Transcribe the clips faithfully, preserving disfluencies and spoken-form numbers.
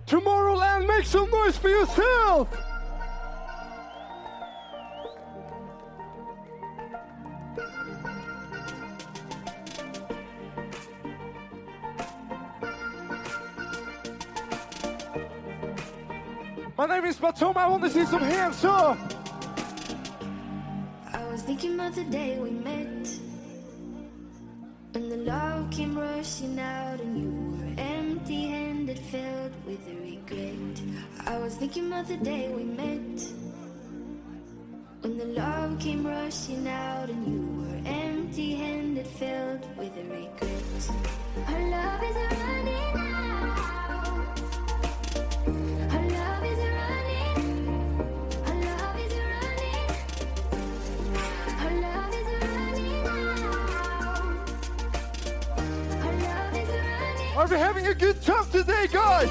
Tomorrowland, make some noise for yourself! My name is Batom, I want to see some hands up! I was thinking about the day we met, when the love came rushing out and you were empty-handed, filled with regret. I was thinking about the day we met, when the love came rushing out and you were empty-handed, filled with regret. Our love is running out. Our love is running. Our love is running. Our love is running out. Our love is running. Are we having a good time today, guys?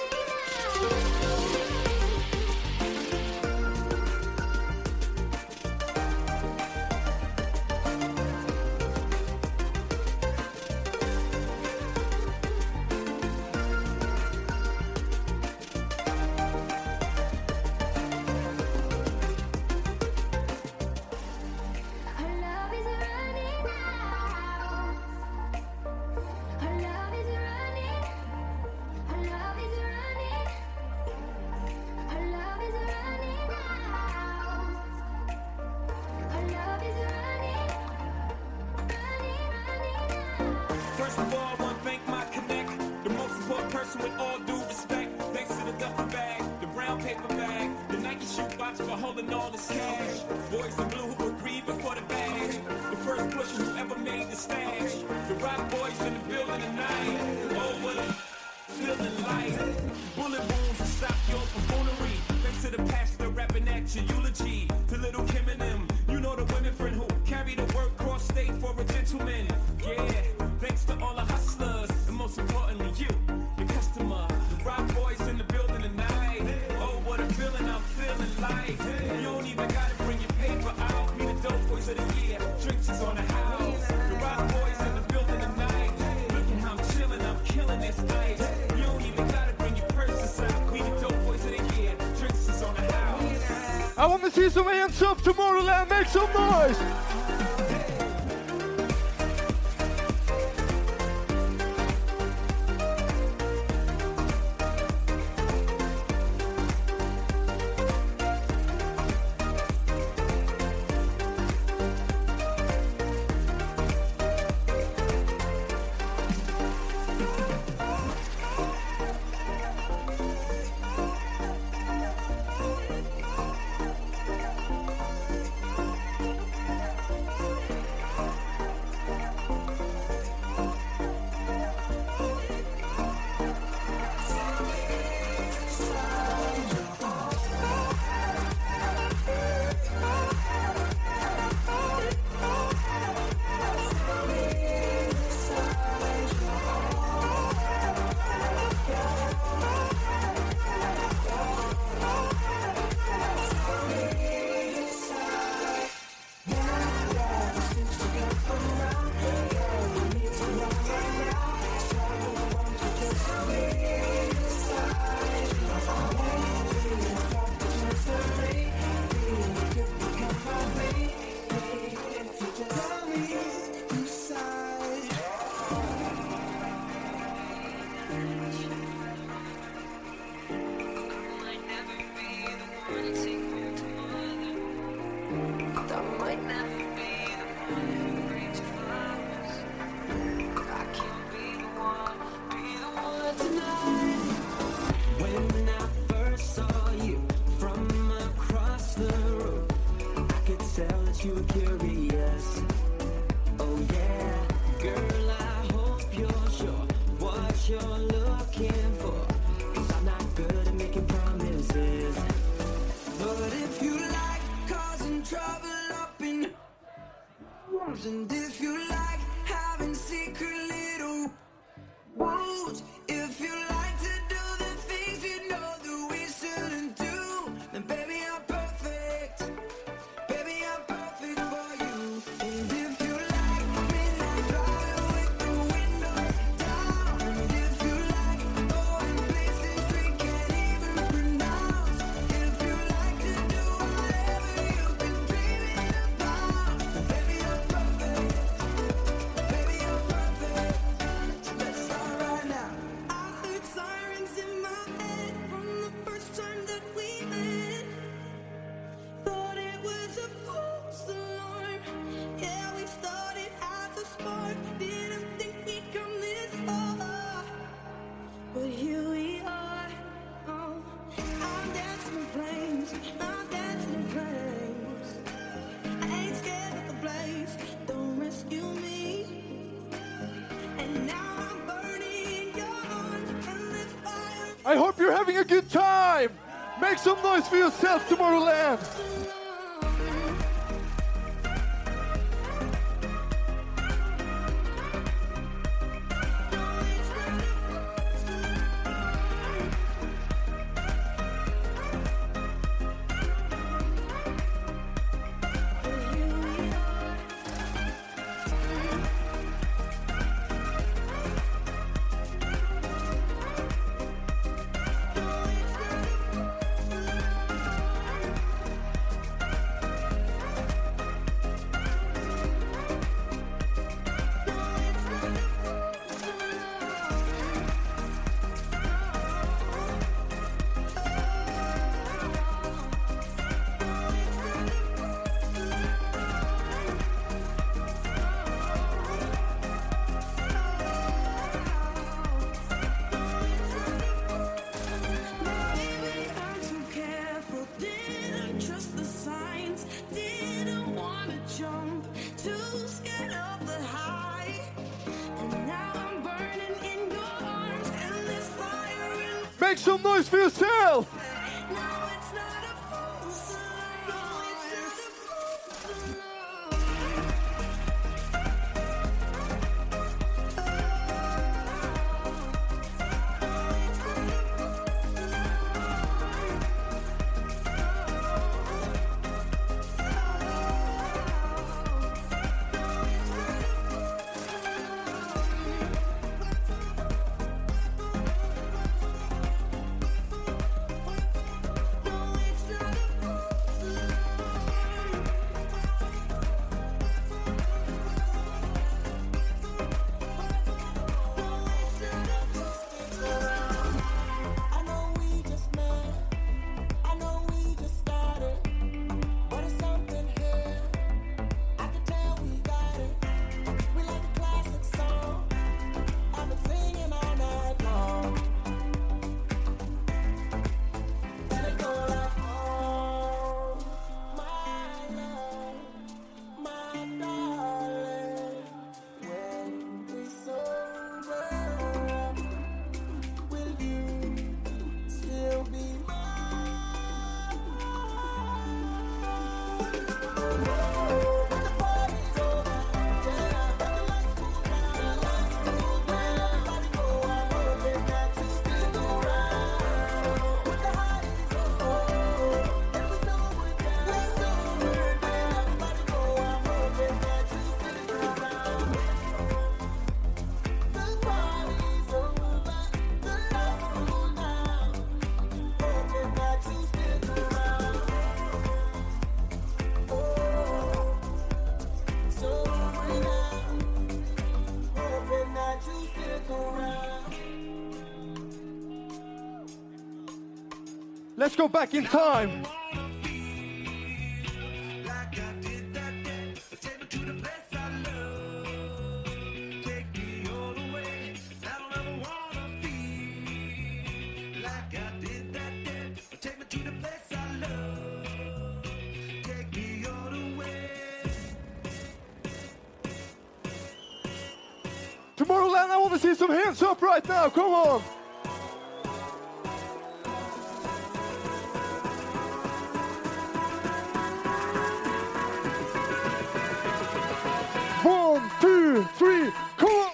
First of all, I want to thank my connect, the most important person with all due respect. Thanks to the duffel bag, the brown paper bag, the Nike shoe box for holding all this cash. Boys in blue who agreed before the bag, the first pushers who ever made the stash. The rock boys in the building tonight. Oh, what a feeling like. Bullet wounds to stop your buffoonery. Thanks to the pastor rapping at your eulogy. To little Kim and them, you know the women friend who carry the work cross state for a gentleman. Yeah. Thanks to all the hustlers, and most importantly you, the customer. The rock boys in the building tonight. Oh, what a feeling I'm feeling like. You don't even gotta bring your paper out. Me the dope boys of the year, drinks is on the house. The rock boys in the building tonight. Look at how I'm chilling, I'm killing this ice. You don't even gotta bring your purses out. Me the dope boys of the year, drinks is on the house. I want to see some hands up, Tomorrowland, make some noise! And if you like having secret little wounds, if you like to do the things you know that we shouldn't do, then baby I'm perfect, baby I'm perfect for you. And if you like midnight driving with the windows down, and if you like going places drinking having a good time? Make some noise for yourself, Tomorrowland. Make some noise for yourself! Let's go back in time. Tomorrowland, I want to see some hands up right now. Come on. One, two, three, come on!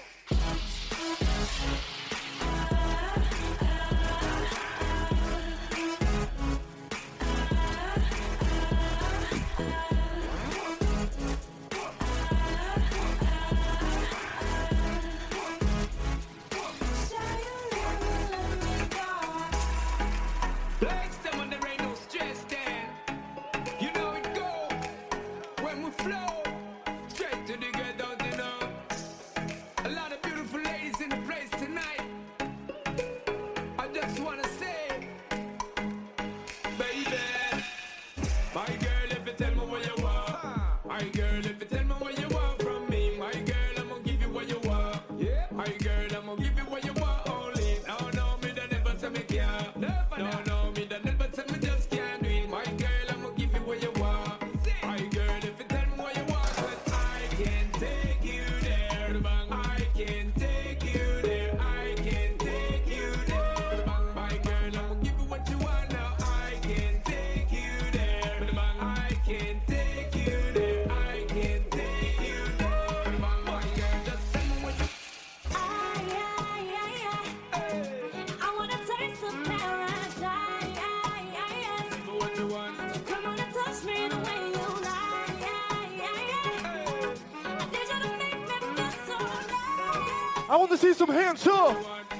Legs them when there ain't no stress then. You know it go when we flow straight to the get out, you know. A lot of beautiful ladies in the place tonight. I just wanna say, baby, my girl, if you tell me what you want, my girl, if you tell me what you want from me, my girl, I'm gonna give you what you want. Yeah, my girl, I'm gonna give you what you want only. No, no, me don't ever tell me can't. No, no, me don't ever tell me just can't do it. My girl, I'm gonna give you what you want. My girl, if you tell me what you want, 'cause I can take you there. I can take you there. I can take you there. My girl, I'm gonna give I want to see some hands up.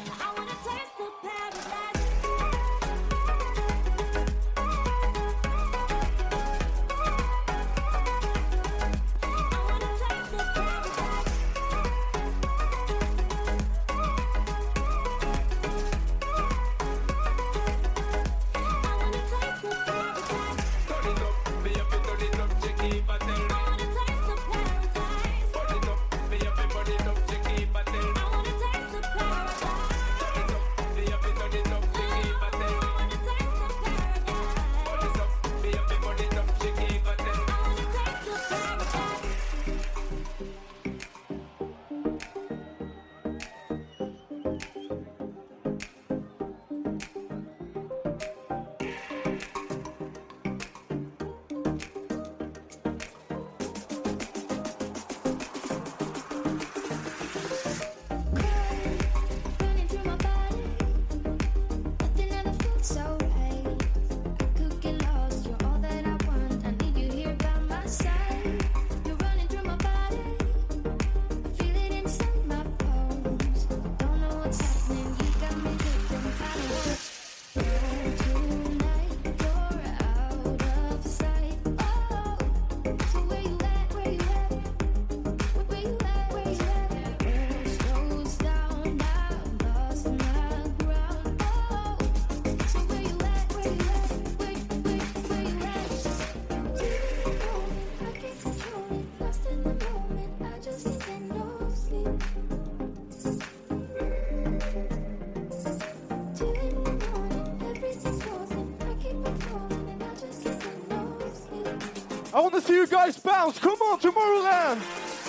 I want to see you guys bounce. Come on, Tomorrowland.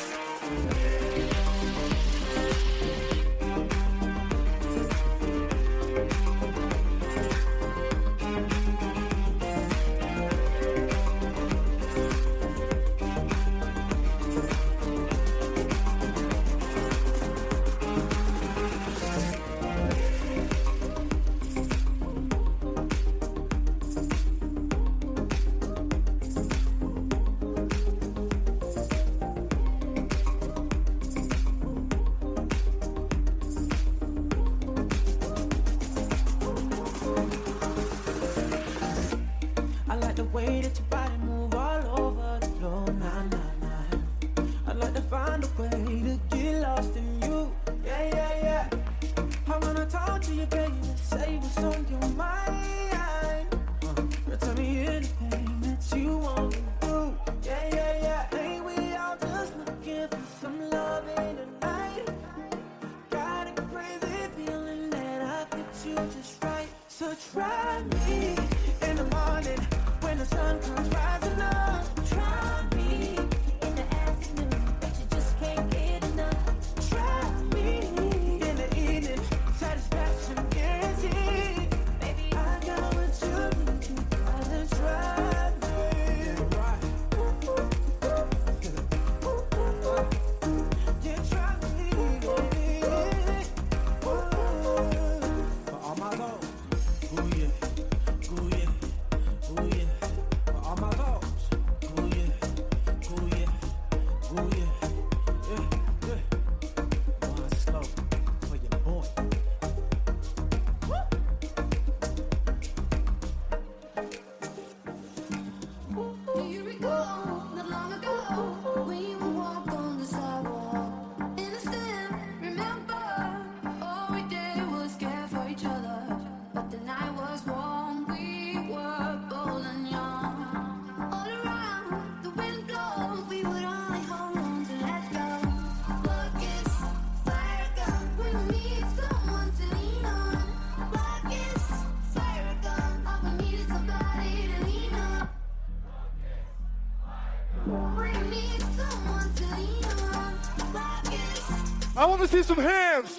I want to see some hands.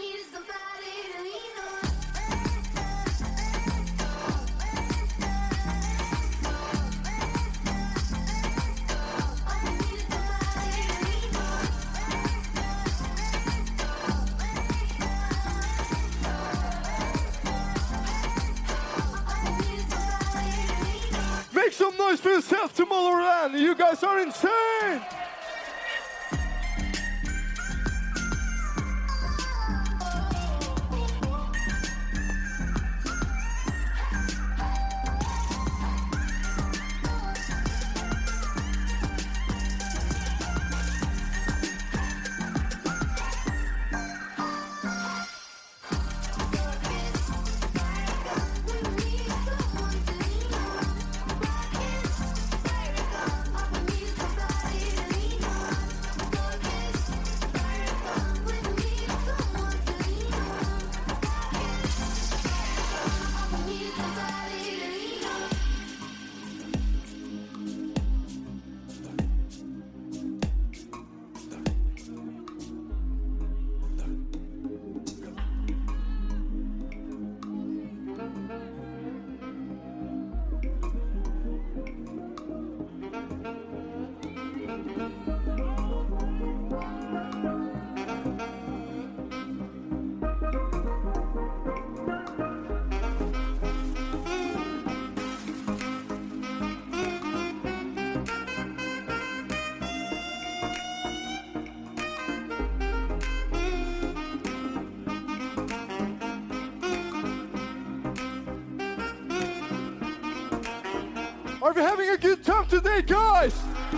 Make some noise for yourself, Tomorrowland. You guys are insane. Are we having a good time today, guys?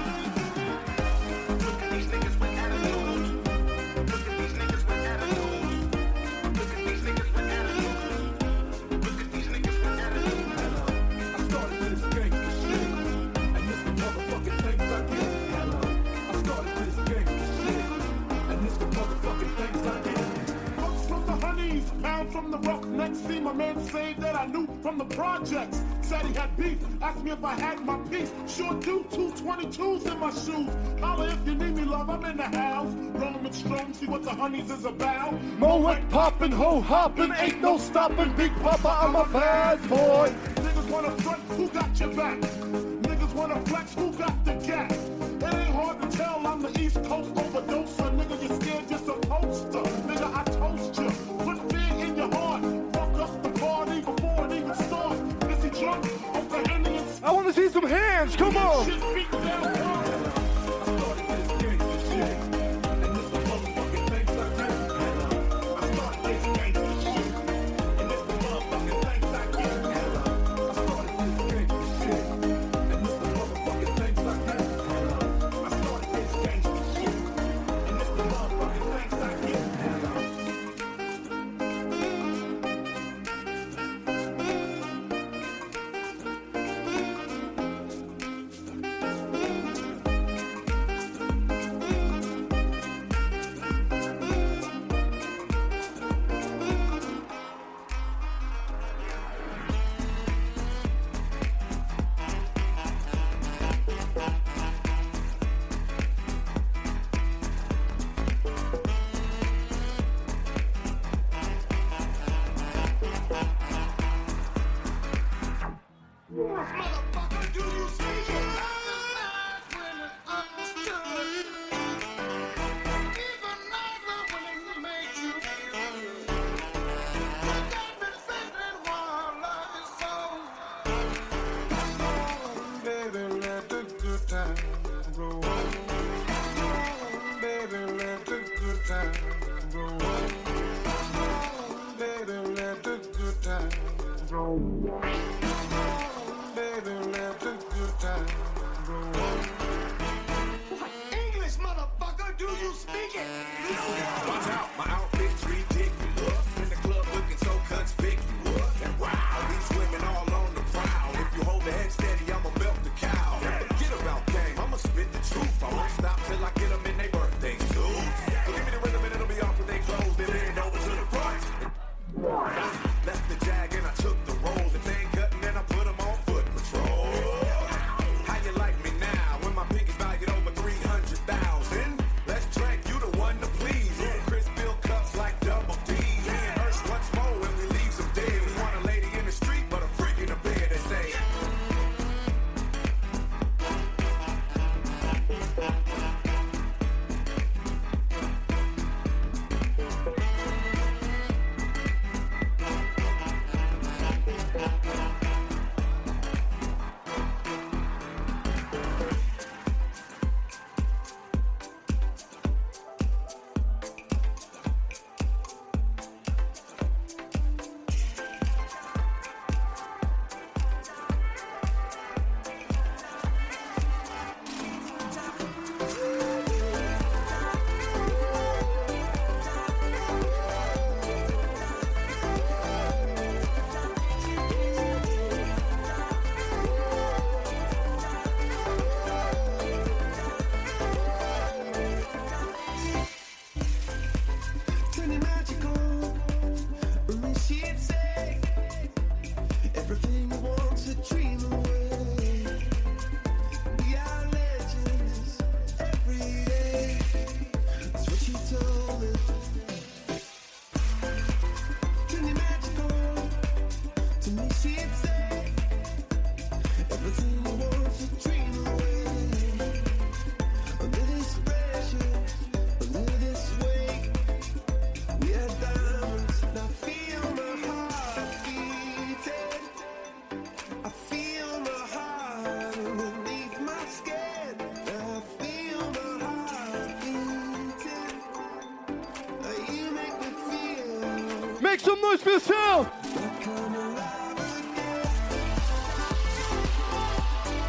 From the rough next see my man say that I knew from the projects. Said he had beef, asked me if I had my piece. Sure do, two twenty-twos in my shoes. Holla if you need me, love, I'm in the house. Roman strong, see what the honeys is about. Moet poppin', ho hoppin', ain't no stoppin'. Big Papa, I'm a bad boy. Niggas wanna front, who got your back? Niggas wanna flex, who got the cat? It ain't hard to tell, I'm the East Coast overdoser. Nigga, you scared, you're supposed to. Nigga, I toast you. Put fear in your heart. Fuck up the party before it even starts. Is he drunk? Over Henny and I want to see some hands, come on. shit beat down hard. I started this gangsta shit. And this the motherfucking things I do. I started this gangsta shit. And this the motherfucking things I do. I started this gangsta shit. And this the motherfucking things I do. I started this gangsta shit. And this the motherfucking things I do. Motherfucker, do you speak it? Love is nice when it's understood. Even nicer when it makes you feel good. I got me thinking why love is so. Oh, baby, let the good times roll. Oh, baby, let the good times roll. Oh, baby, let the good times roll. Baby, let the good times roll. English, motherfucker, do you speak it? Watch out, my outfit's ridiculous. In the club looking so conspicuous. And wow, these women all on the prowl. If you hold the head steady, I'ma belt the cow. Forget about game, I'ma spit the truth. I won't stop till I get them in their birthday suits. So give me the rhythm and it'll be off with they clothes. Then bend over to the front. Left the jag and I took the rolls. If they ain't cutting, then I put them on foot patrol. How you like me now when my piggy's valued over three hundred thousand? Let's drink, you the one to please. Chris fill cups like double D. Me and Hirsch once more when we leave them dead. We want a lady in the street, but a freak in the bed. They say. Turning magical when she'd say everything you want to dream away. We are legends every day. That's what she told me. Turning magical to me, she'd say everything you want to dream away. Under this pressure, under this weight. We are diamonds, now feel my heart beating. I feel my heart underneath my skin. I feel my heart beating. You make me feel Make some noise for yourself. like I'm alive again.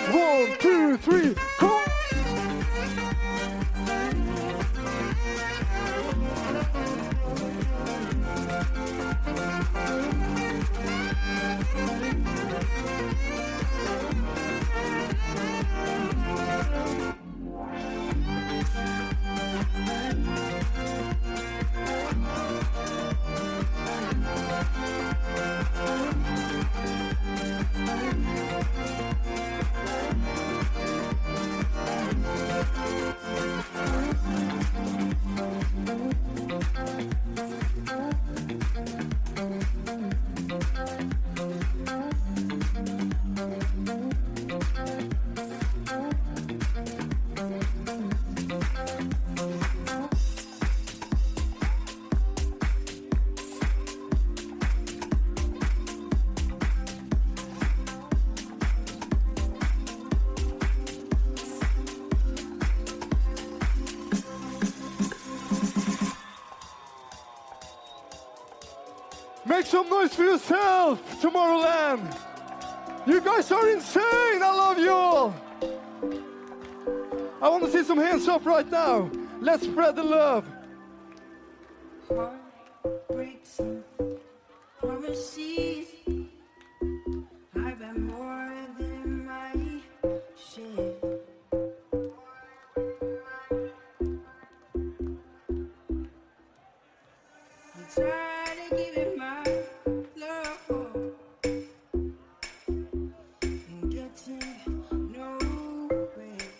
One, two, three, come on. Make some noise for yourself, Tomorrowland. You guys are insane. I love you all. I want to see some hands up right now. Let's spread the love. Heartbreaks and promises. I've been more than my share. I'm tired of giving my love and getting nowhere.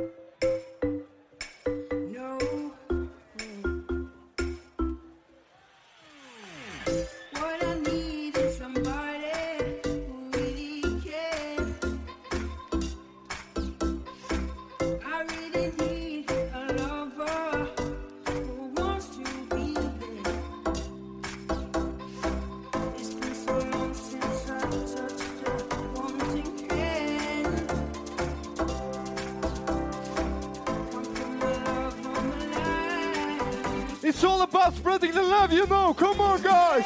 Nowhere. What I need is somebody who really cares. I really need a lover who wants to be there. It's been so long since I've touched a wanting hand. Come put my love on my life. It's all about spreading the love, you know. Come on, guys.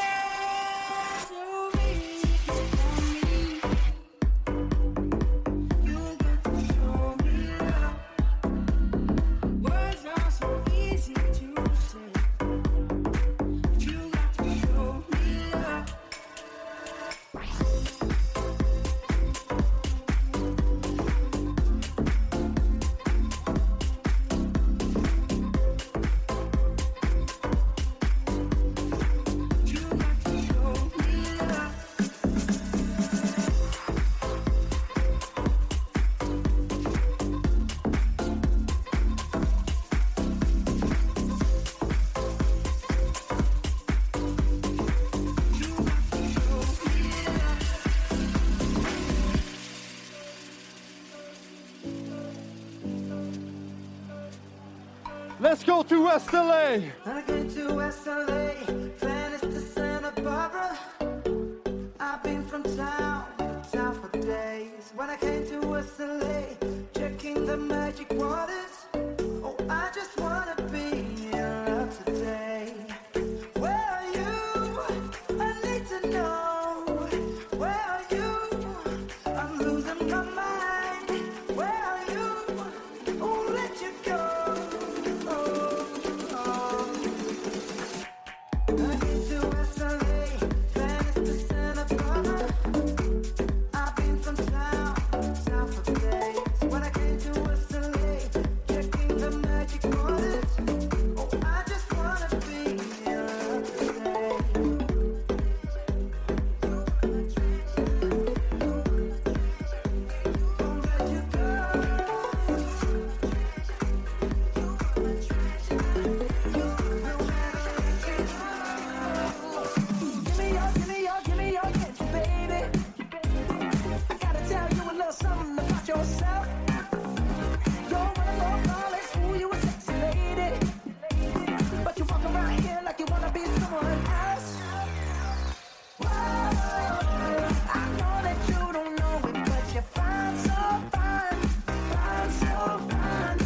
Let's go to West L A. When I came to West L A, Venice to Santa Barbara. I've been from town to town for days. When I came to West L A, checking the magic waters. Oh, I just wanna be in love today. Where are you? I need to know. Where are you? I'm losing my mind. Where are you? Won't let you go. I came to West L A, Venice to Santa Barbara. I've been from town to town for days. When I came to West L A, checking the magic waters. Oh, I just wanna be in love today. Won't let you go. Give me your, give me your, give me your attention, baby. I gotta tell you a little something about yourself. You're one of those flawless, ooh, you a sexy lady. But you walk around here like you wanna be someone else. Whoa, I know that you don't know it, but you're fine, so fine, fine, so fine.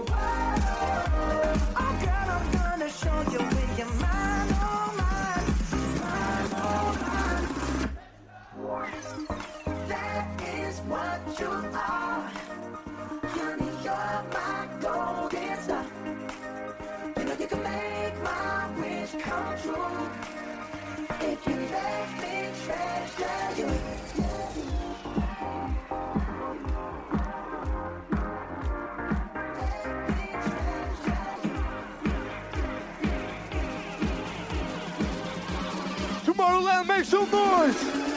Whoa, oh girl, I'm gonna show you with your mind, oh mine, mine, oh mine. That is what you are. Make some noise!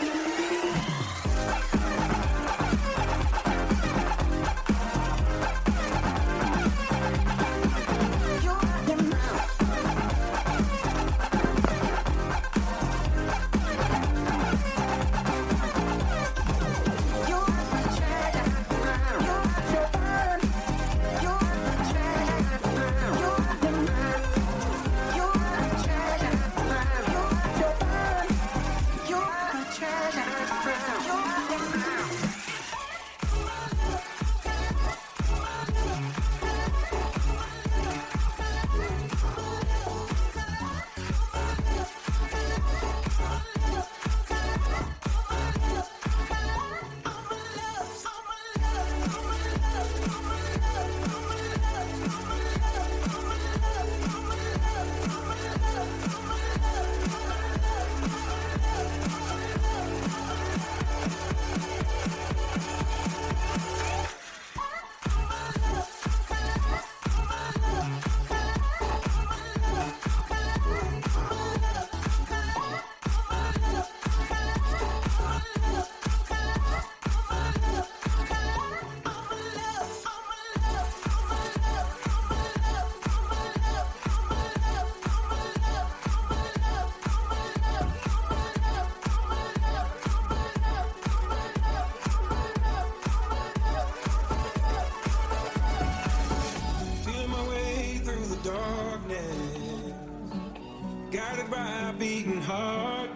Feeling my way through the darkness, guided by a beating heart.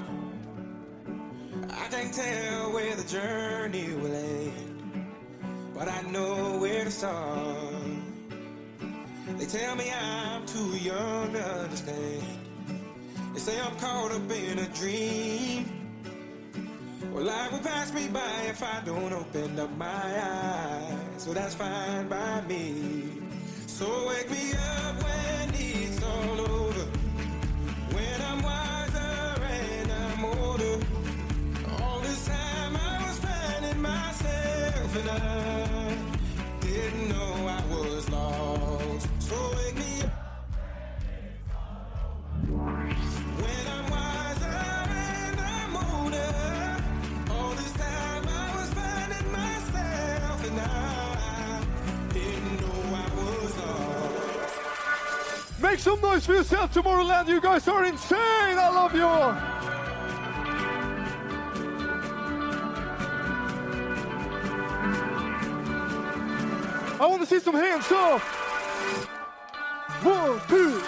I can't tell where the journey will end, but I know where to start. They tell me I'm too young to understand. They say I'm caught up in a dream. Well, life will pass me by if I don't open up my eyes. So that's fine by me. So wake me up when it's all over, when I'm wiser and I'm older. All this time I was finding myself and I didn't know I was lost. So wake me up when I'm wiser and I'm older. All this time I was finding myself and I didn't know I was lost. Make some noise for yourself, Tomorrowland. You guys are insane. I love you all. I want to see some hands up. One, two.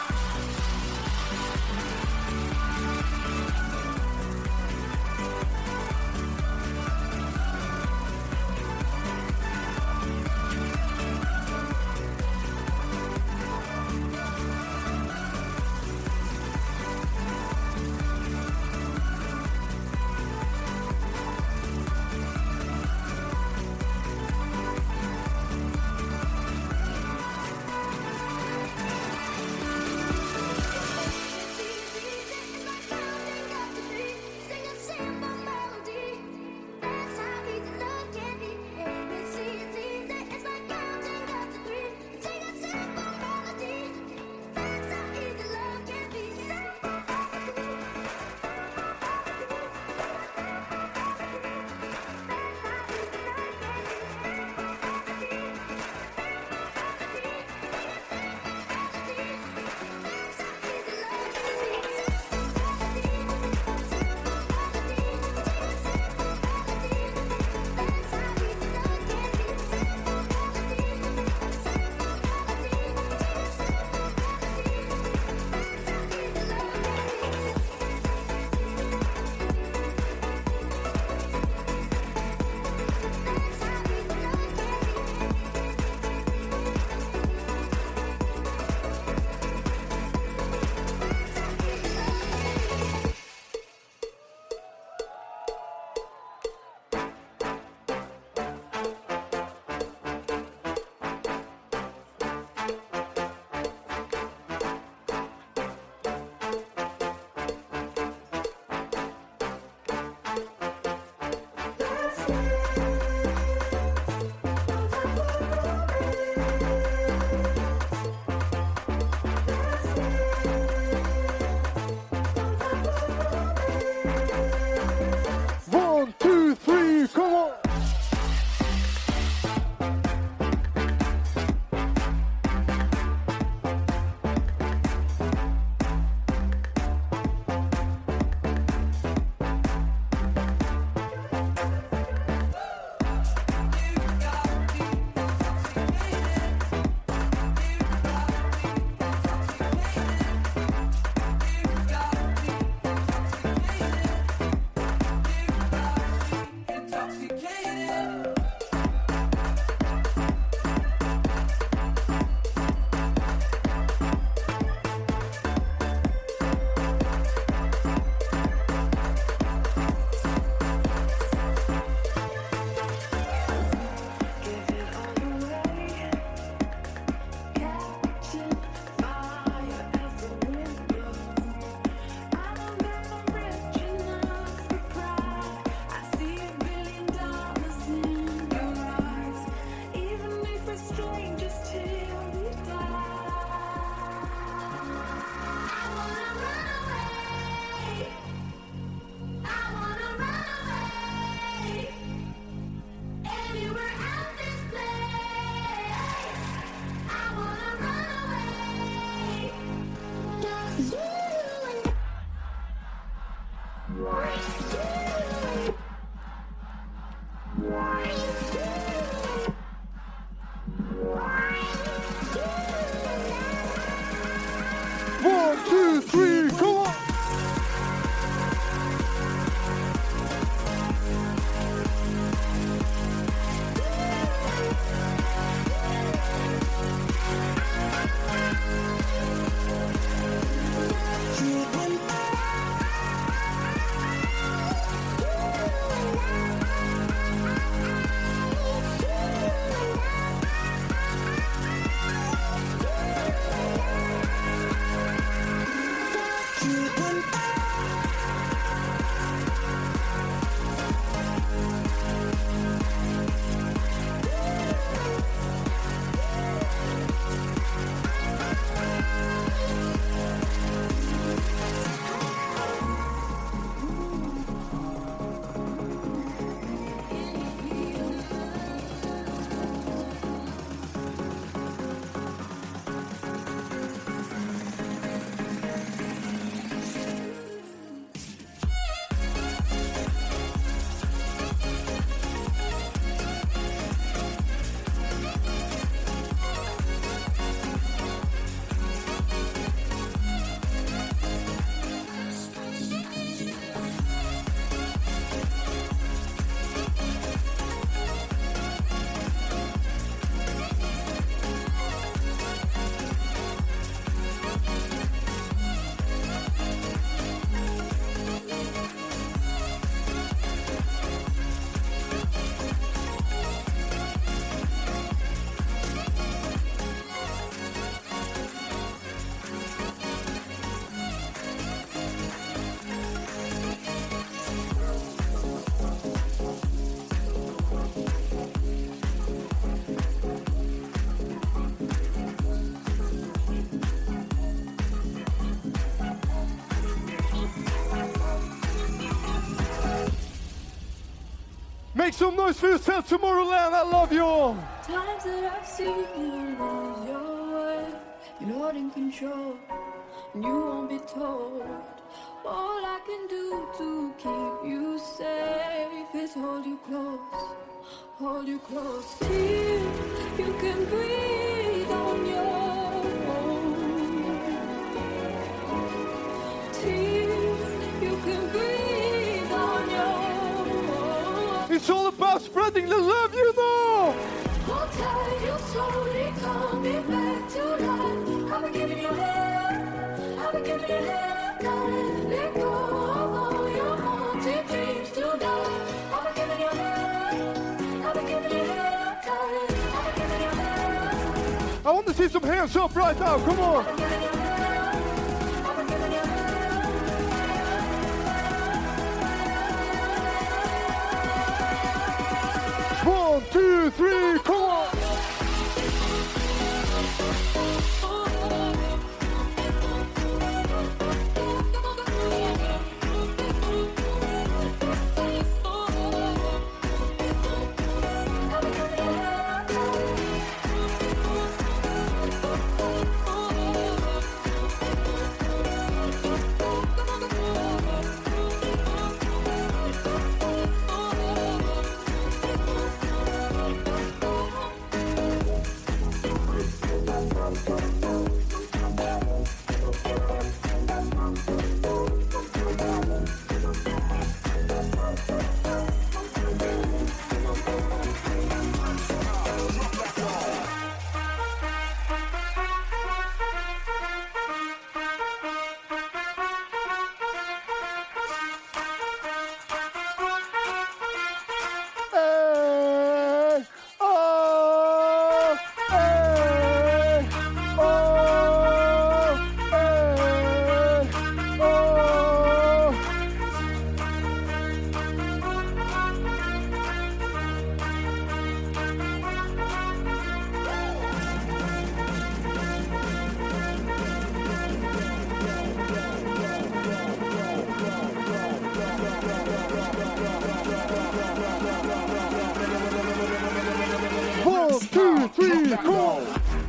Make some noise for yourself, Tomorrowland. I love you all. Times that I've seen you lose your way, you're not in control, and you won't be told. All I can do to keep you safe is hold you close, hold you close till you can breathe on your own, till you can breathe on your own. It's all about spreading the love, you know. Hold tight, you'll slowly coming back to life. I've been giving you hell, I've been giving you hell. Gotta let go of all your haunted dreams tonight. I've been giving you hell, I've been giving you hell. Gotta, I've been giving you hell. I want to see some hands up right now. Come on. I've been giving you hell, I've been giving you hell. One, two, three, come on. One, two, three, come on.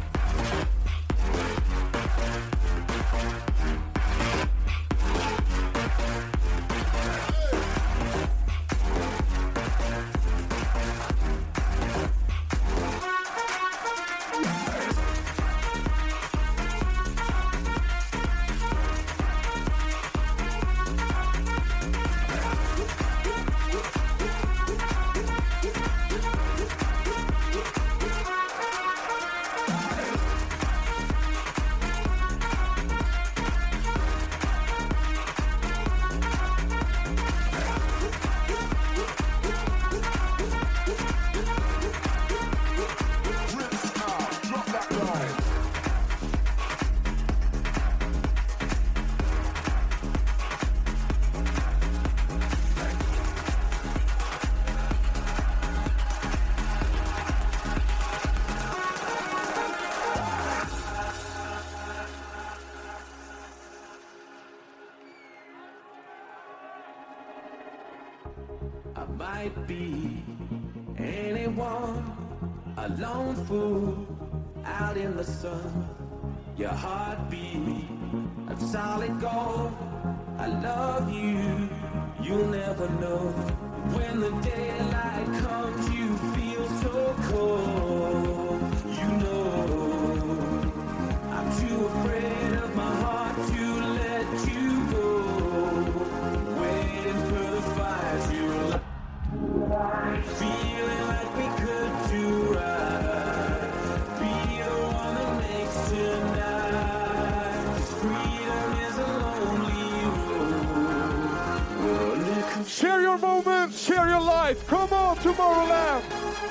I might be anyone, a lone fool out in the sun. Your heartbeat of solid gold. I love you, you'll never know. When the daylight comes, you feel so cold. You know, I'm too afraid of my heart to let you go. Waiting for the fire to light. Feeling like we could do right. Be the one that makes tonight. 'Cause freedom is a lonely road. Well, look, Share your moments, share your life. Come on, Tomorrowland.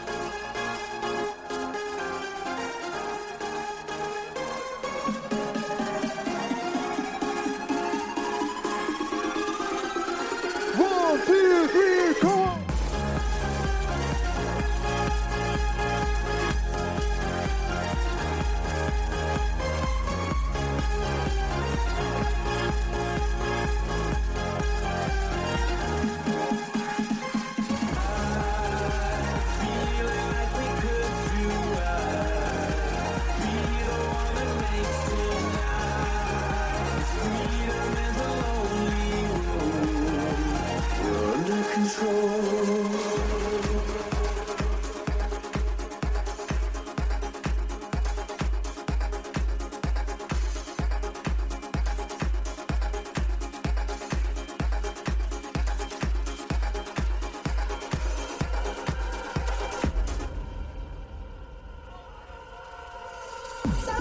One, two, three, come on.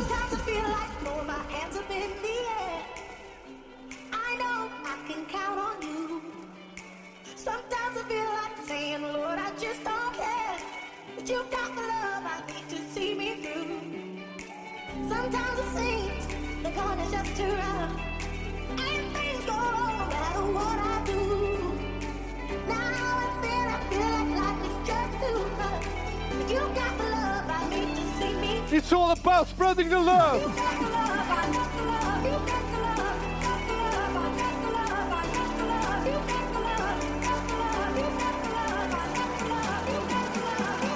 Sometimes I feel like throwing my hands up in the air. I know I can count on you. Sometimes I feel like saying, Lord, I just don't care. But you got the love I need to see me through. Sometimes it seems the going is just too rough. And things go wrong no matter what I do. Now and then I feel like life is just too much. But you got the love I need to see me through. It's all about spreading the love. You got the love, I got the love. You got the love, got the love, I got the love, I got the love. You got the love, got the love. You got the love, I got the love. You got the love, you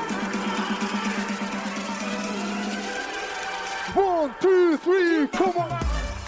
got the love. One, two, three, come on.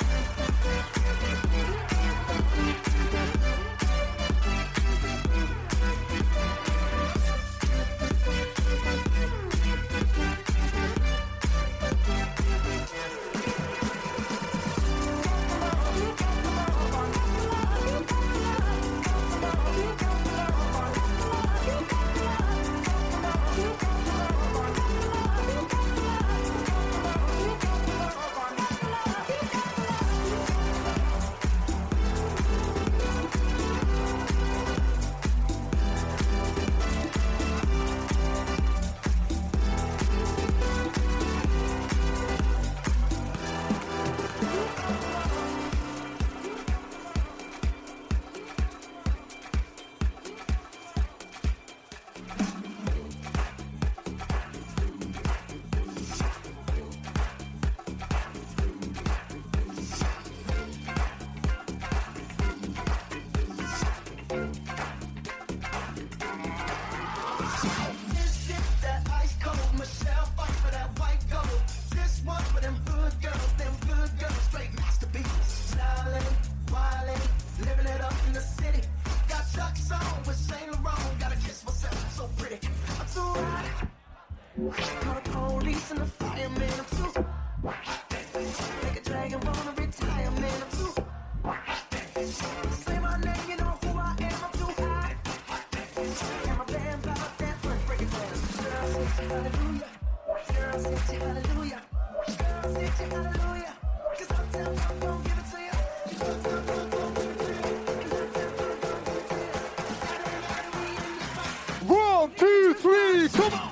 One, two, three, come on.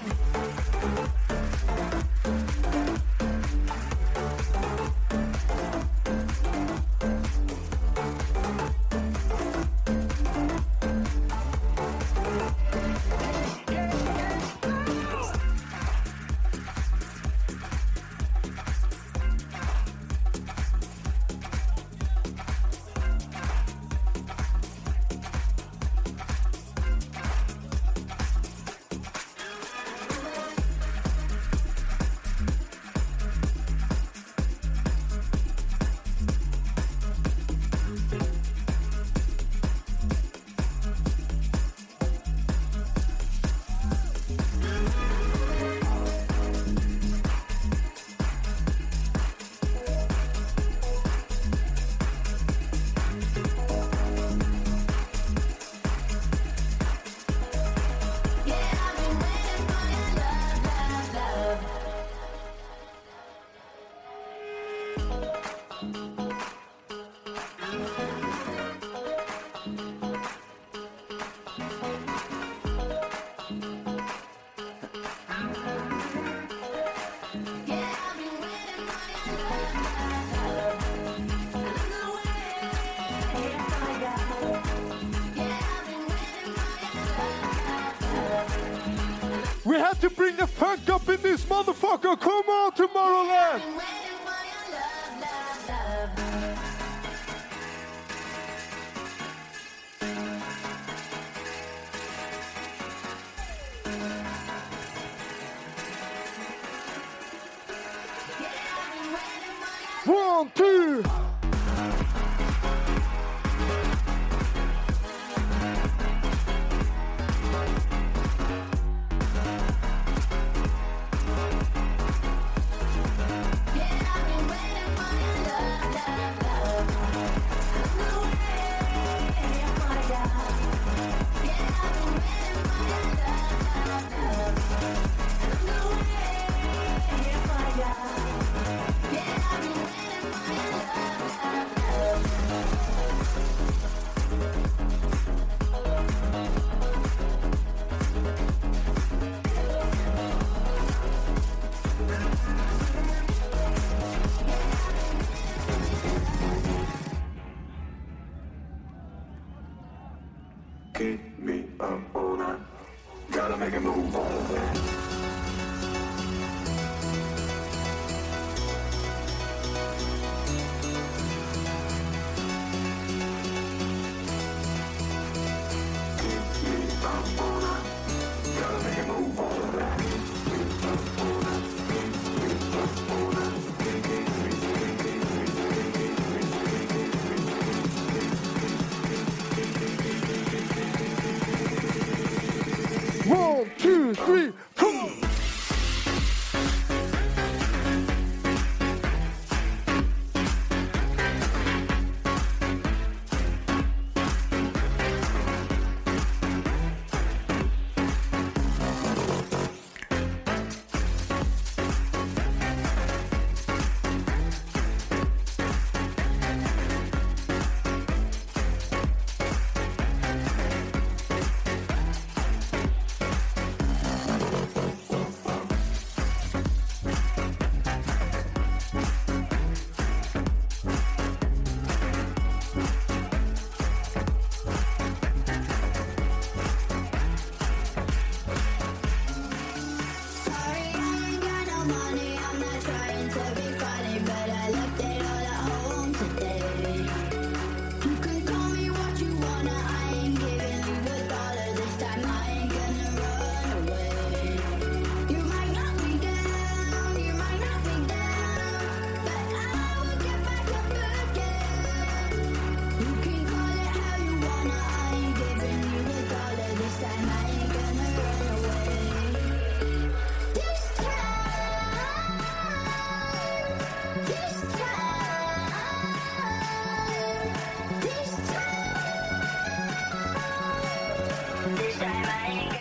We have to bring the funk up in this motherfucker. Come on, Tomorrowland. One, two.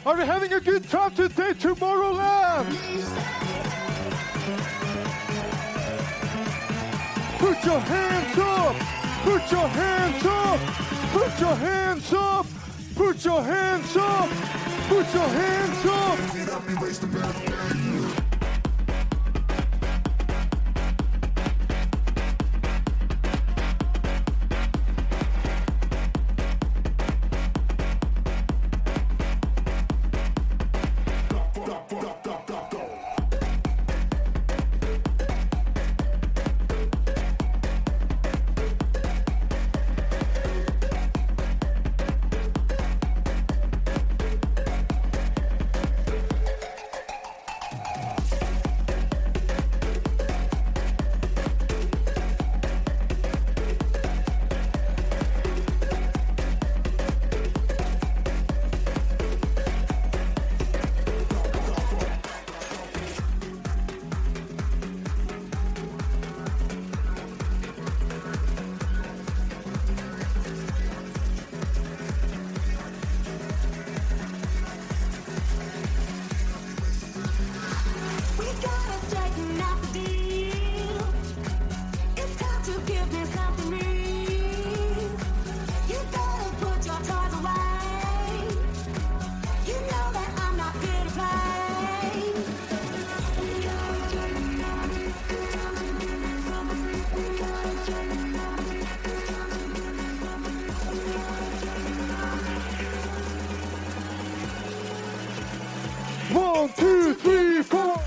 Are we having a good time today, Tomorrowland? Put your hands up! Put your hands up! Put your hands up! Put your hands up! Put your hands up! One, two, three, four.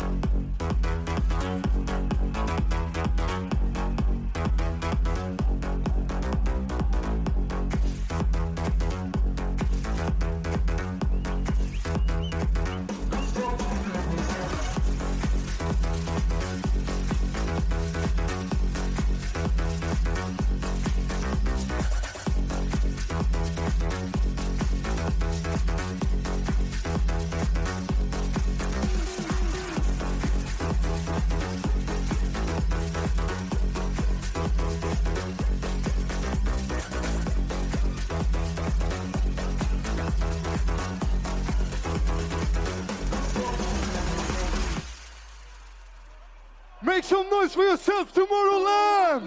Make some noise for yourself, Tomorrowland!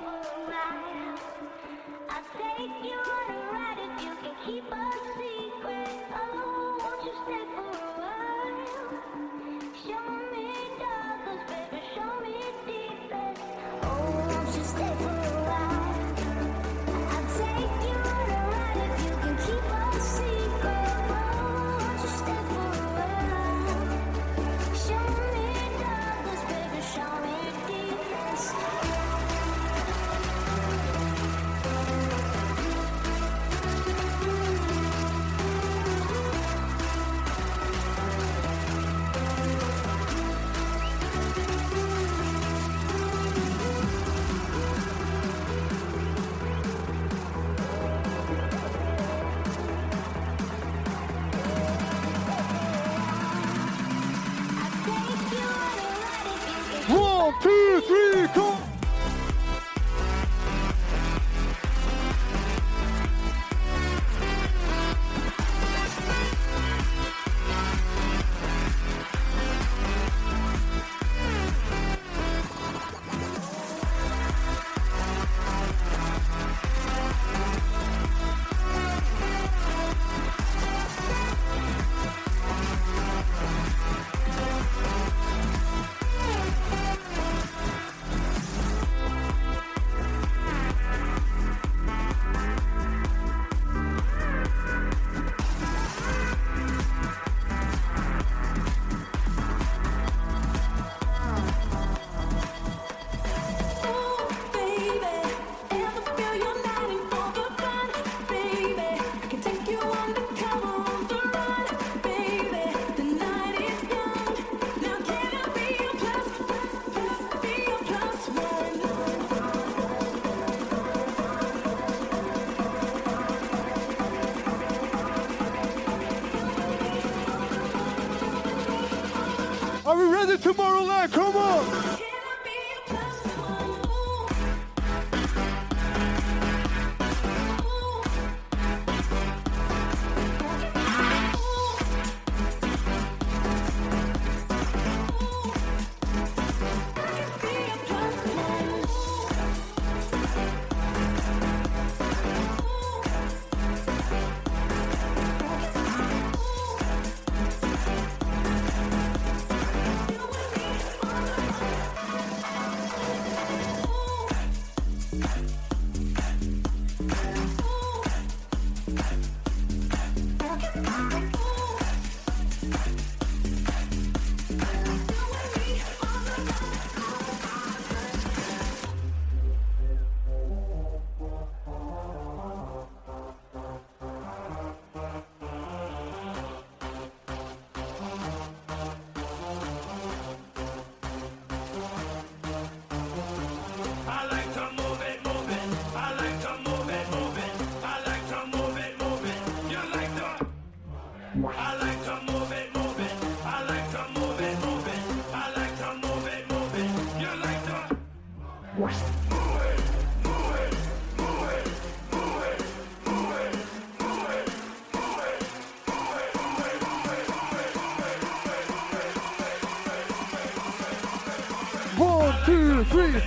I'll take you on a ride if you can keep a secret. Oh, won't you stay for a while? Show me dollars, baby, show me defense. Oh, won't you stay for a while? I'll take you on a ride if you can keep a secret. Oh, won't you stay for a while? Show me dollars, baby, show me defense. One, two, three, go! Are we ready, Tomorrowland? Come on! two, three.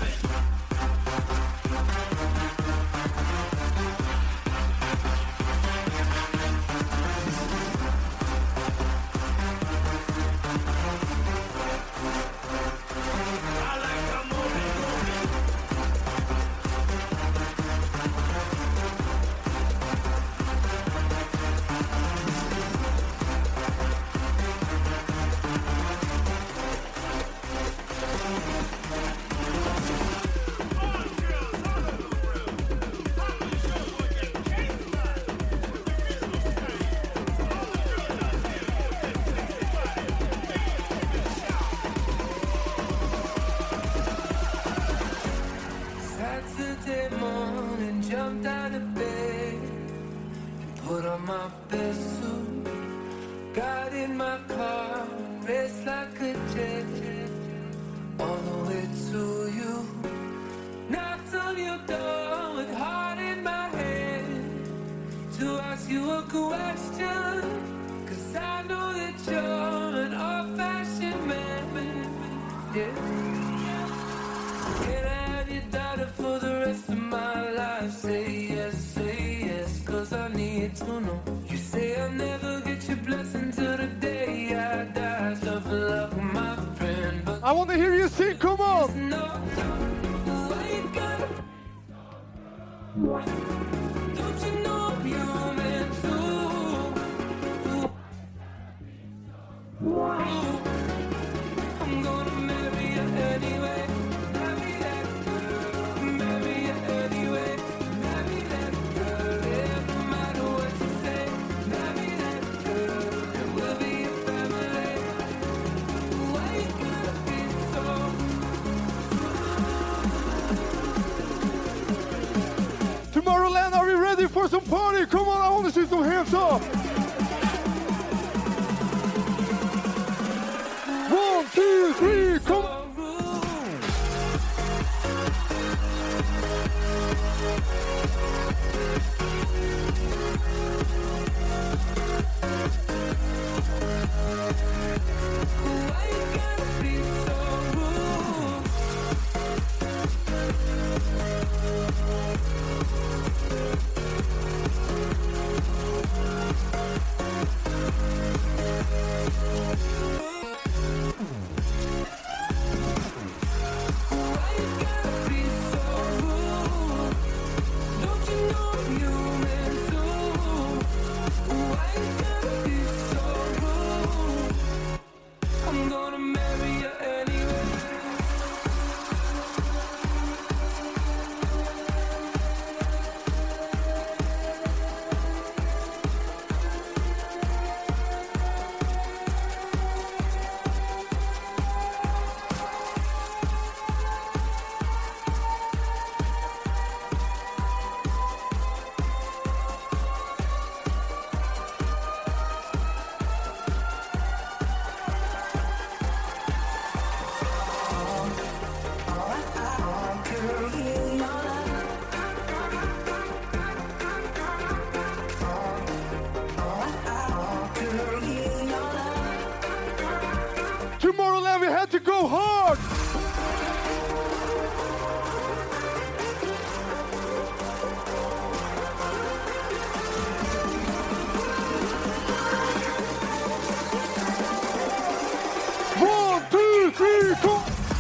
Saturday morning, jumped out of bed and put on my best suit. Got in my car and raced like a jet all the way to you. Knocked on your door with heart in my hand to ask you a question, 'cause I know that you're an old-fashioned man. Yeah. Can I have your daughter for the rest of my life? Say yes, say yes, 'cause I need to know. You say I'll never get your blessing till the day I die. Tough luck, my friend, but I want to hear you sing, come on. no, why you gotta? Don't you know you're meant to? I'm gonna marry you anyway. Marry that girl. Marry you anyway. Marry that girl. Yeah, no matter what you say. Marry that girl. And we'll be a family. Why you gotta be so? Tomorrowland, are we ready for some party? Come on, I want to see some hands up. One, two, three, come on. Why you gotta be so rude? Why you gotta be so rude? Don't you know you meant to? Why you gotta be so rude? I'm gonna marry you anyway. Tomorrowland, we had to go hard. One, two, three, come.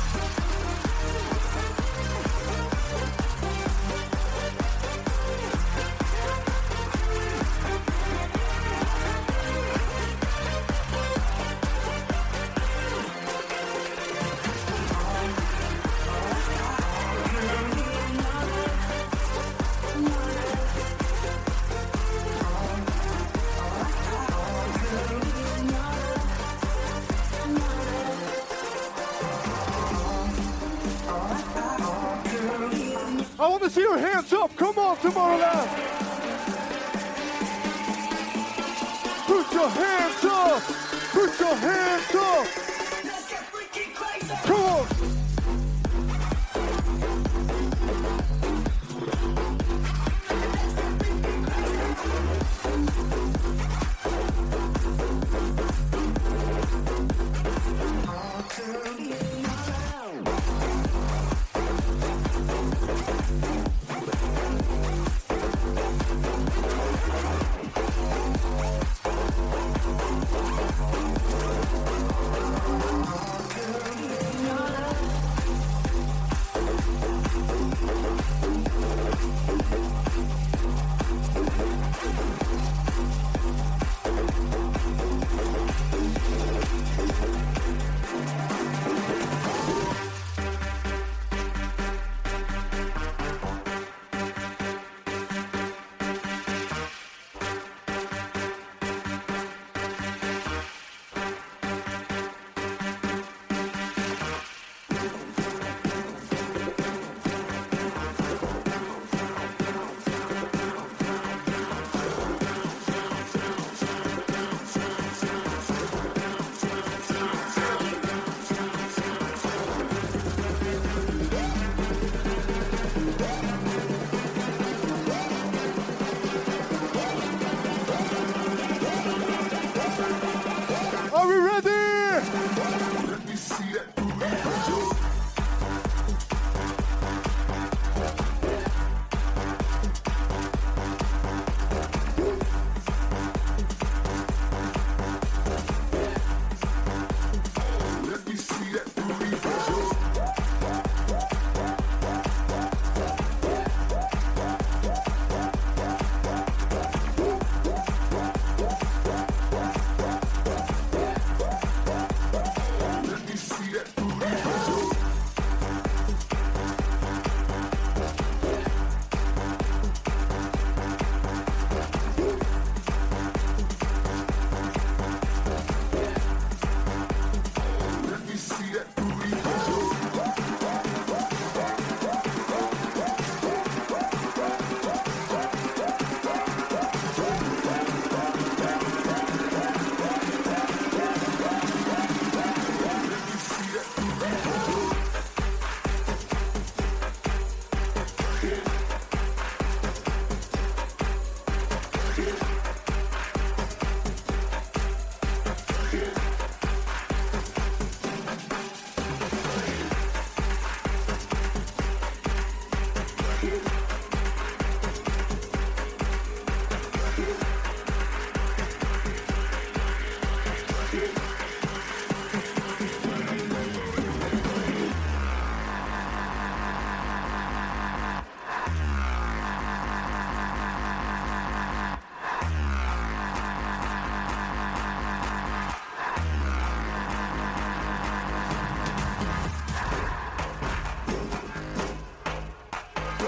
I want to see your hands up. Come on, Tomorrowland. Put your hands up. Put your hands up. Let's get freaking crazy. Come on.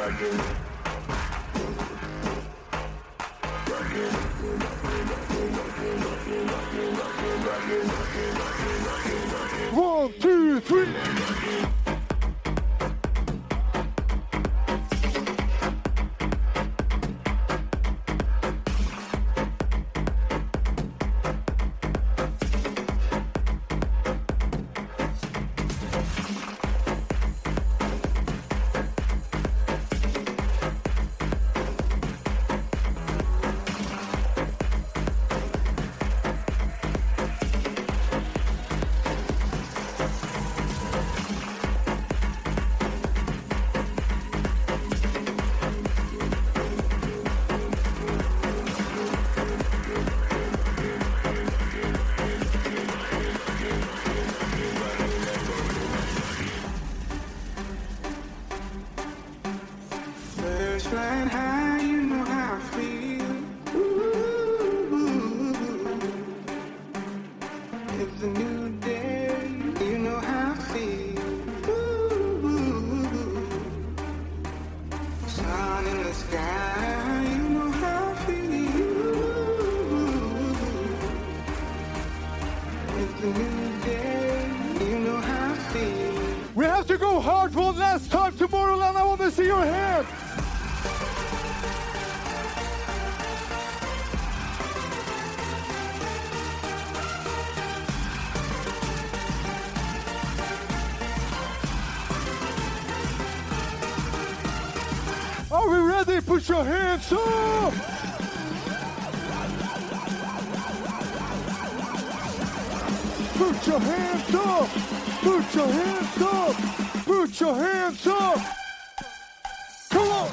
One, two, three. Birds flying high, you know how I feel. Ooh, it's a new day, you know how I feel. Ooh, sun in the sky, you know how I feel. It's a new day, you know how I feel. We have to go hard one last time, Tomorrowland. I want to see your hands. Are we ready? Put your hands up! Put your hands up! Put your hands up! Put your hands up! Come on!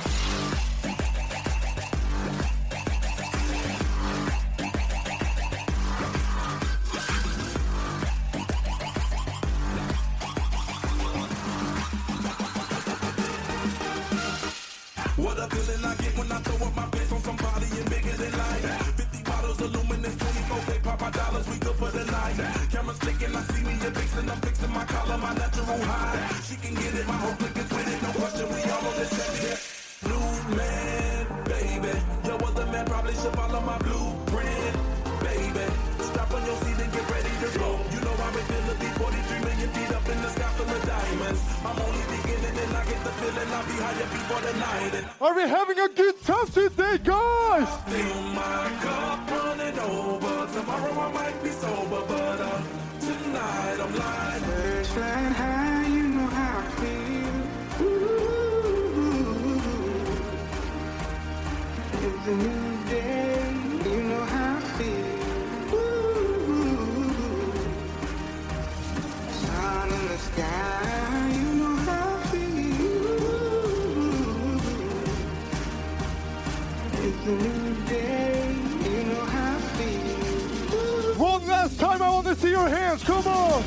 What a feeling I get when I throw up my pants on somebody and bigger than life. fifty bottles of luminous, twenty-four they pop our dollars, we good for the night. Cameras clicking, I see me in fixing, I'm fixing my collar, my natural high. She can get it, my whole clique is with it, no question, we all on this shit. New man, baby, your other man probably should follow my blueprint, baby. Strap on your seat and get ready to go. You know I've been feeling be forty-three million feet up in the sky full of diamonds. I'm only beginning and I get the feeling I'll be higher before the night. And Are we having a good time today, guys? feel my cup running over. Tomorrow I might be sober, but uh, tonight I'm lying. Birds flying high, you know how I feel. Ooh, it's a new day, you know how I feel. Ooh, sun in the sky, you know how I feel. It's a new day, you know how I feel. One last time, I want to see your hands. Come on!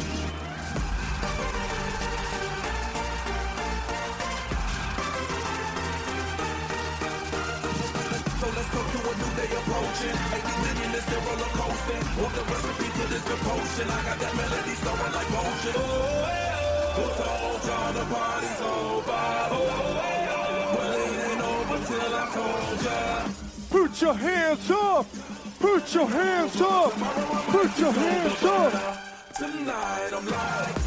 So let's go to a new day approaching. eighty million is the roller coaster. Want the recipe to this commotion. I got that melody stirring like motion. Oh, who told y'all the party's over? Well, it ain't over till I told ya. Put your hands up! Put your hands up! Put your hands up! Tonight I'm like.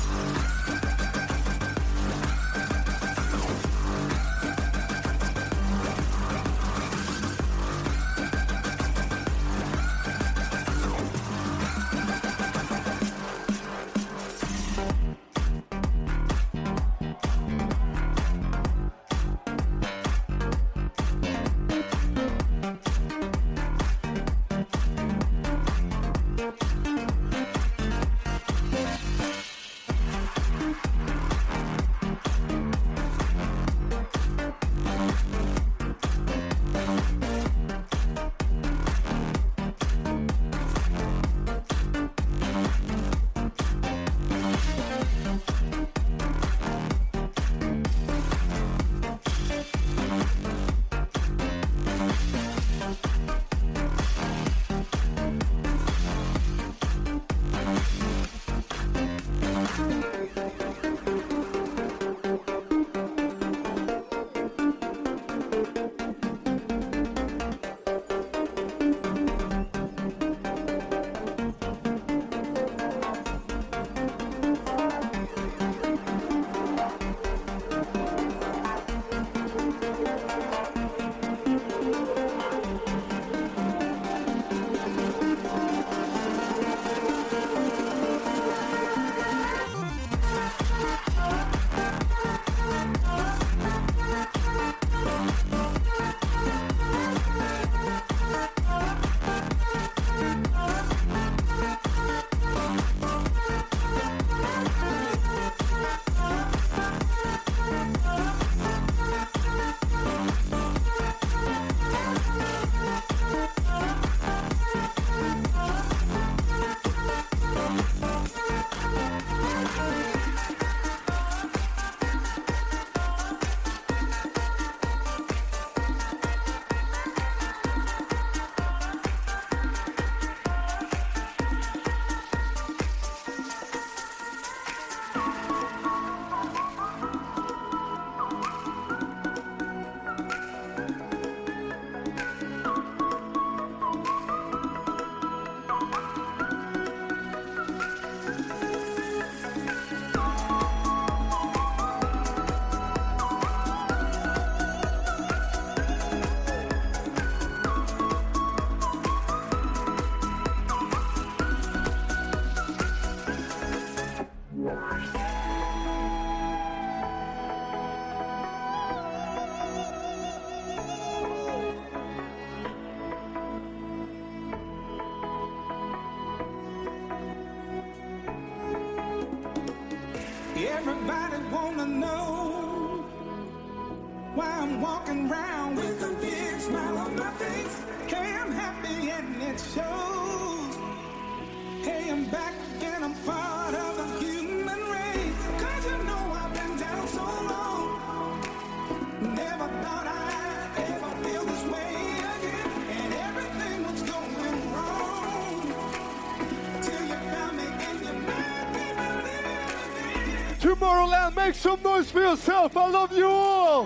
Everybody wanna know why I'm walking around with a big smile on my face. Hey, I'm happy and it shows. Hey, I'm back and I'm part of the human race. Cause you know I've been down so long. Never thought I'd ever feel this way again. And everything was going wrong till you found me and you made me believe. Tomorrowland, make some noise for yourself. I love you all.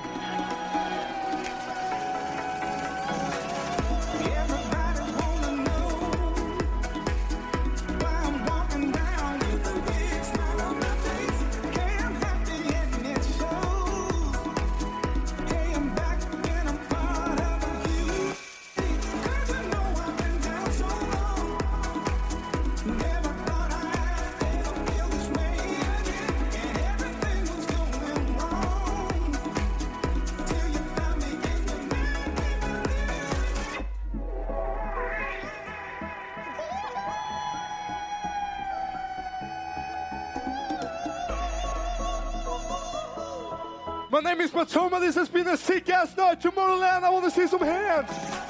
Everybody wanna know why I'm walking around with a big smile on my face. Hey, I'm happy and it shows. Hey, I'm back and I'm part of a huge. Cause you know I've been down so long. Never thought I'd ever feel this way again. And everything was going wrong till you found me and you made me believe. My name is Matoma. This has been a sick ass night. Tomorrowland, I want to see some hands.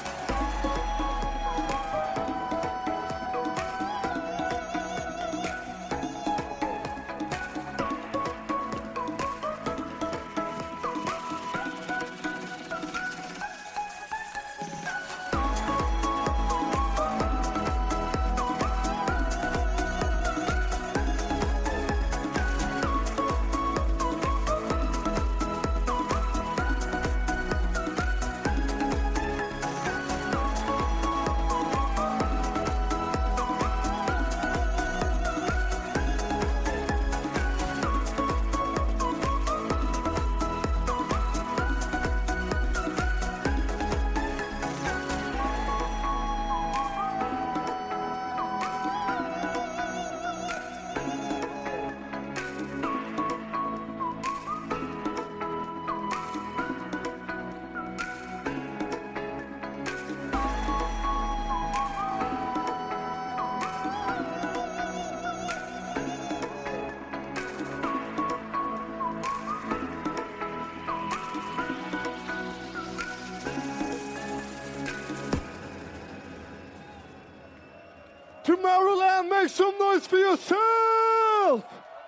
Tomorrowland, make some noise for yourself.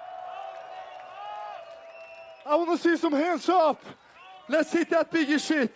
I want to see some hands up. Let's hit that biggie shit.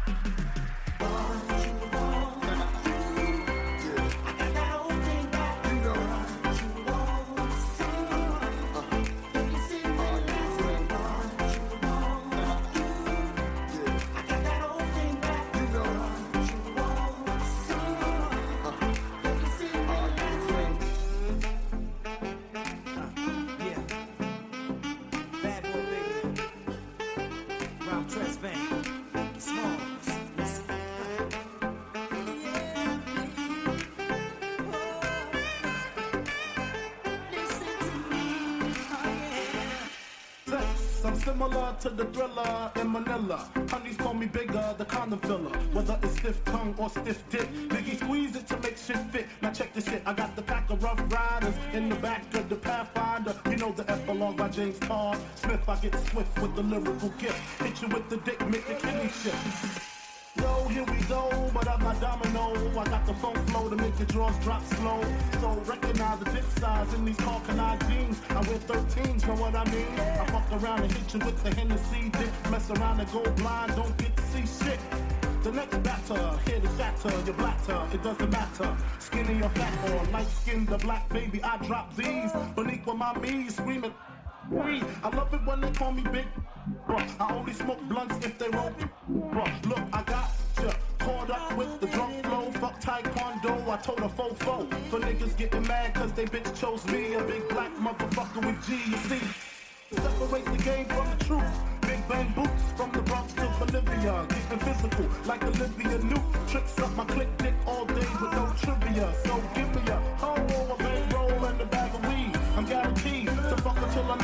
Similar to the Thriller in Manila. Honeys call me bigger, the condom filler. Whether it's stiff tongue or stiff dick, Biggie squeeze it to make shit fit. Now check this shit, I got the pack of Rough Riders in the back of the Pathfinder. You know the epilogue by James Todd Smith. I get swift with the lyrical gift. Hit you with the dick, make the kidney shift. Yo, here we go, but I'm not domino. I got the funk flow to make your drawers drop slow. So recognize the dick size in these Carcanine jeans. I wear thirteens, know what I mean? I fuck around and hit you with the Hennessy dick. Mess around and go blind, don't get to see shit. The next batter, here to shatter your blatter, it doesn't matter. Skinny or fat or light skinned or black, baby, I drop these. Beneath with my knees, screaming. I love it when they call me big. Bruh, I only smoke blunts if they roll. Bruh, look, I got ya caught up with the drunk flow. Fuck taekwondo, I told a fofo. For niggas getting mad cause they bitch chose me. A big black motherfucker with G, you see. Separate the game from the truth. Big bang boots from the Bronx to Bolivia. Getting physical like Olivia Newt. Tricks up my click dick all day with no trivia. So give me a hoe, a bankroll and a bag of weed. I'm guaranteed to fuck until I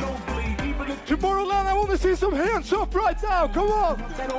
Tomorrowland, I want to see some hands up right now. Come on.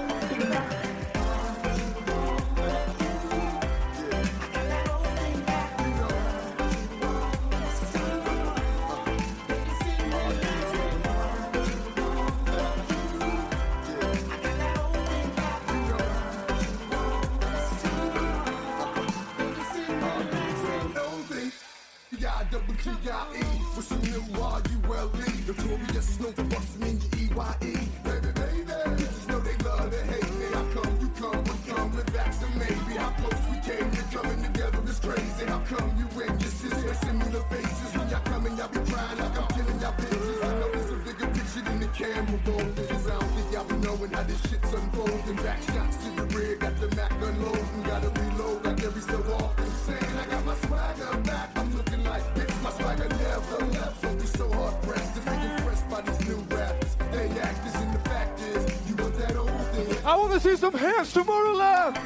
G I E with some new R U L E. Notorious, no for busting in your E Y E. Baby, baby, bitches know they love to hate me. How come you come, we come with backs and maybe how close we came to coming together is crazy. How come you and your sister similar faces? When y'all coming, y'all be crying like I'm killing y'all bitches. I know there's a bigger picture than the camera roll. Cause I don't think y'all be knowing how this shit's unfolding. Back shots to the rear, got the Mac unloading. Gotta reload like every so often. Saying I got my swagger back. I'm looking like bitch. My swagger never left. Don't be so hard pressed to be impressed by these new rappers. They actors and the fact is, you want that old thing. I want to see some hands, Tomorrowland.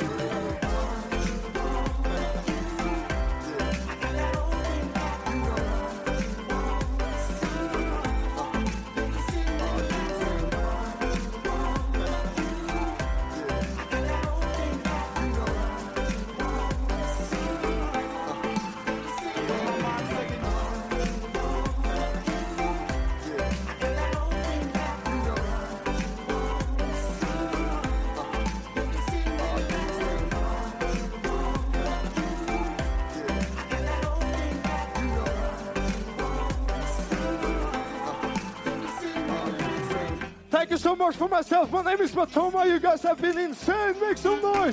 Thank you so much for myself. My name is Matoma. You guys have been insane. Make some noise.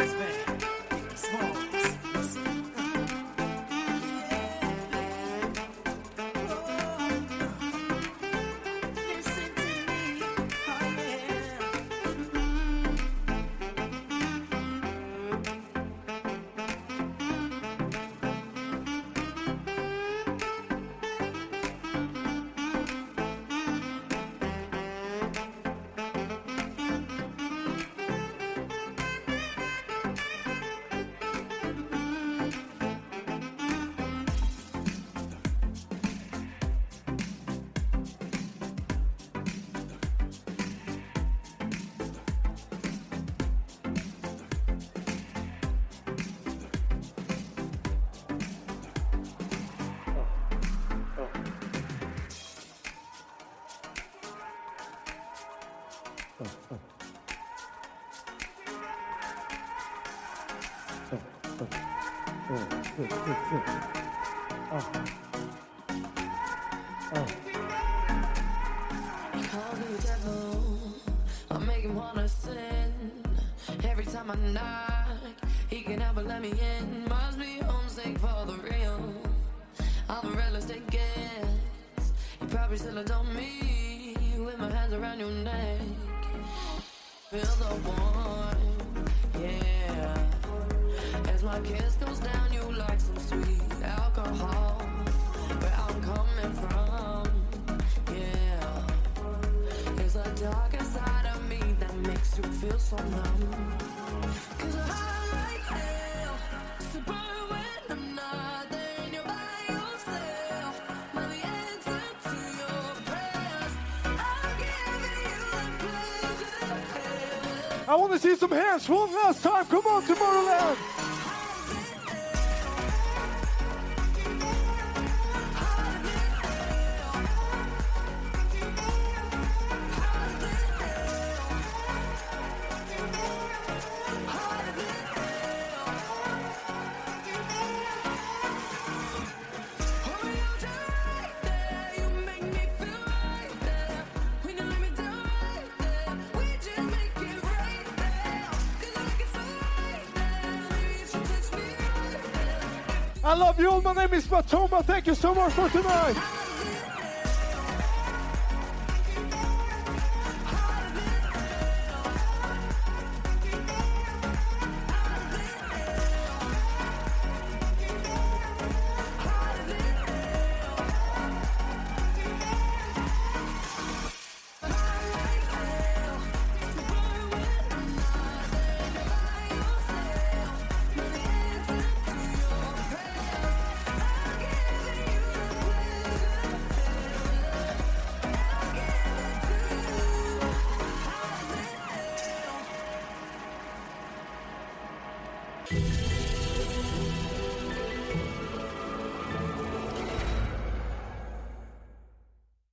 I want to see some hands one last time. Come on, Tomorrowland. I love you all. My name is Matoma. Thank you so much for tonight.